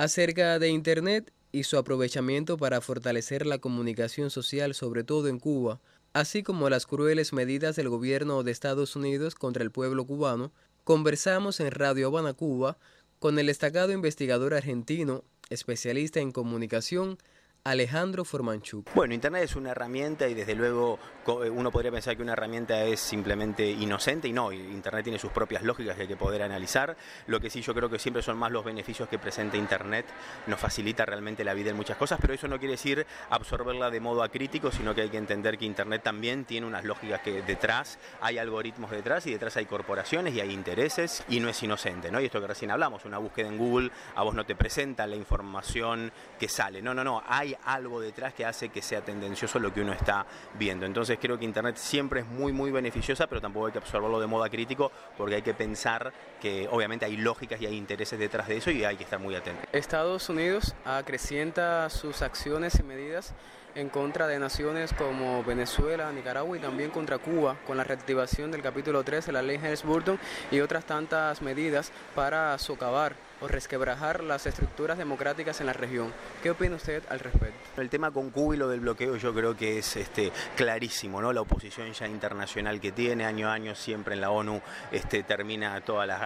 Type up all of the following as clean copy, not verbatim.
acerca de Internet y su aprovechamiento para fortalecer la comunicación social, sobre todo en Cuba, así como las crueles medidas del gobierno de Estados Unidos contra el pueblo cubano, conversamos en Radio Habana, Cuba, con el destacado investigador argentino, especialista en comunicación, Alejandro Formanchuk. Bueno, Internet es una herramienta y desde luego uno podría pensar que una herramienta es simplemente inocente y no, Internet tiene sus propias lógicas que hay que poder analizar. Lo que sí yo creo que siempre son más los beneficios que presenta Internet, nos facilita realmente la vida en muchas cosas, pero eso no quiere decir absorberla de modo acrítico, sino que hay que entender que Internet también tiene unas lógicas que detrás hay algoritmos detrás y detrás hay corporaciones y hay intereses y no es inocente, ¿no? Y esto que recién hablamos, una búsqueda en Google a vos no te presenta la información que sale, no, hay algo detrás que hace que sea tendencioso lo que uno está viendo. Entonces creo que Internet siempre es muy beneficiosa, pero tampoco hay que absorberlo de modo crítico porque hay que pensar que obviamente hay lógicas y hay intereses detrás de eso y hay que estar muy atentos. Estados Unidos acrecienta sus acciones y medidas en contra de naciones como Venezuela, Nicaragua y también contra Cuba, con la reactivación del capítulo 3 de la ley Helms-Burton y otras tantas medidas para socavar o resquebrajar las estructuras democráticas en la región. ¿Qué opina usted al respecto? El tema con Cuba y lo del bloqueo yo creo que es clarísimo, ¿no? La oposición ya internacional que tiene, año a año siempre en la ONU termina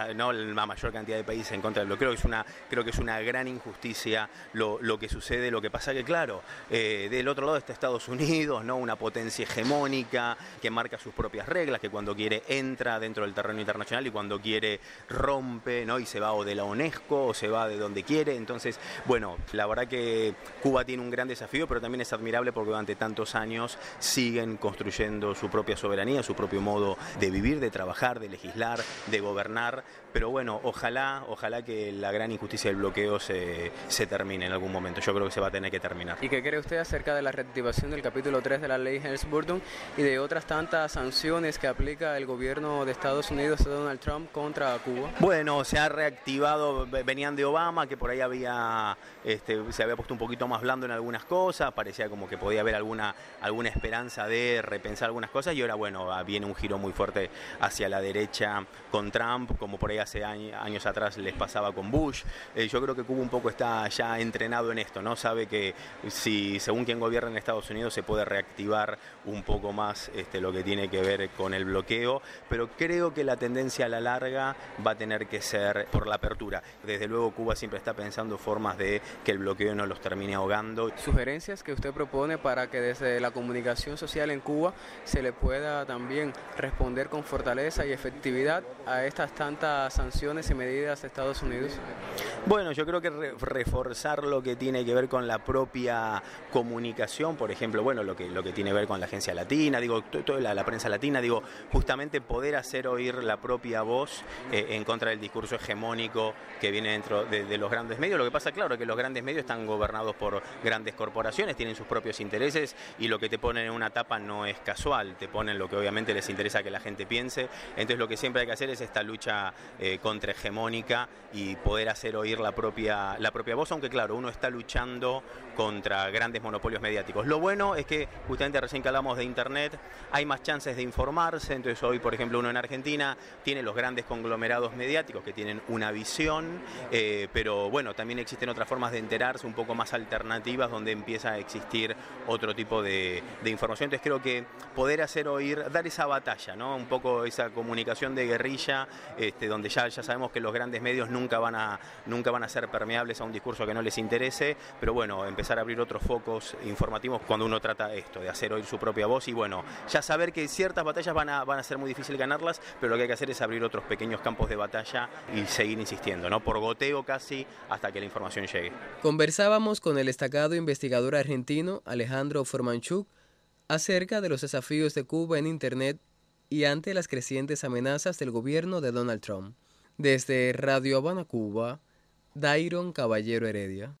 la mayor cantidad de países en contra del bloqueo. Creo que es una gran injusticia lo que sucede, lo que pasa que claro, del otro lado está Estados Unidos, ¿no? Una potencia hegemónica que marca sus propias reglas, que cuando quiere entra dentro del terreno internacional y cuando quiere rompe, ¿no? Y se va o de la UNESCO o se va de donde quiere. Entonces, bueno, la verdad que Cuba tiene un gran desafío, pero también es admirable porque durante tantos años siguen construyendo su propia soberanía, su propio modo de vivir, de trabajar, de legislar, de gobernar. Pero bueno, ojalá que la gran injusticia del bloqueo se termine en algún momento. Yo creo que se va a tener que terminar. ¿Y qué cree usted acerca de la reactivación del capítulo 3 de la ley Helms-Burton y de otras tantas sanciones que aplica el gobierno de Estados Unidos de Donald Trump contra Cuba? Bueno, se ha reactivado, venían de Obama, que por ahí se había puesto un poquito más blando en algunas cosas, parecía como que podía haber alguna esperanza de repensar algunas cosas y ahora bueno, viene un giro muy fuerte hacia la derecha con Trump, como por ahí hace años atrás les pasaba con Bush. Yo creo que Cuba un poco está ya entrenado en esto, ¿no? Sabe que si según quien gobierna en Estados Unidos se puede reactivar un poco más lo que tiene que ver con el bloqueo, pero creo que la tendencia a la larga va a tener que ser por la apertura. Desde luego Cuba siempre está pensando formas de que el bloqueo no los termine ahogando. Sugerencias que usted propone para que desde la comunicación social en Cuba se le pueda también responder con fortaleza y efectividad a estas tantas sanciones y medidas de Estados Unidos. Bueno, yo creo que reforzar lo que tiene que ver con la propia comunicación, por ejemplo, bueno, lo que tiene que ver con la agencia latina, toda la prensa latina, justamente poder hacer oír la propia voz en contra del discurso hegemónico que viene dentro de los grandes medios. Lo que pasa, claro, que los grandes medios están gobernados por grandes corporaciones, tienen sus propios intereses y lo que te ponen en una tapa no es casual, te ponen lo que obviamente les interesa que la gente piense. Entonces lo que siempre hay que hacer es esta lucha contrahegemónica y poder hacer oír la propia voz, aunque claro, uno está luchando contra grandes monopolios mediáticos. Lo bueno es que justamente recién que hablamos de Internet hay más chances de informarse, entonces hoy por ejemplo uno en Argentina tiene los grandes conglomerados mediáticos que tienen una visión, pero bueno, también existen otras formas de enterarse un poco más alternativas donde empieza a existir otro tipo de información. Entonces creo que poder hacer oír, dar esa batalla, ¿no? Un poco esa comunicación de guerrilla, donde ya sabemos que los grandes medios nunca van a ser permeables a un discurso que no les interese, pero bueno, empezar a abrir otros focos informativos cuando uno trata de hacer oír su propia voz y bueno, ya saber que ciertas batallas van a ser muy difícil ganarlas, pero lo que hay que hacer es abrir otros pequeños campos de batalla y seguir insistiendo, ¿no? Por goteo casi hasta que la información llegue. Conversábamos con el destacado investigador argentino Alejandro Formanchuk acerca de los desafíos de Cuba en Internet y ante las crecientes amenazas del gobierno de Donald Trump. Desde Radio Habana, Cuba, Dairon Caballero Heredia.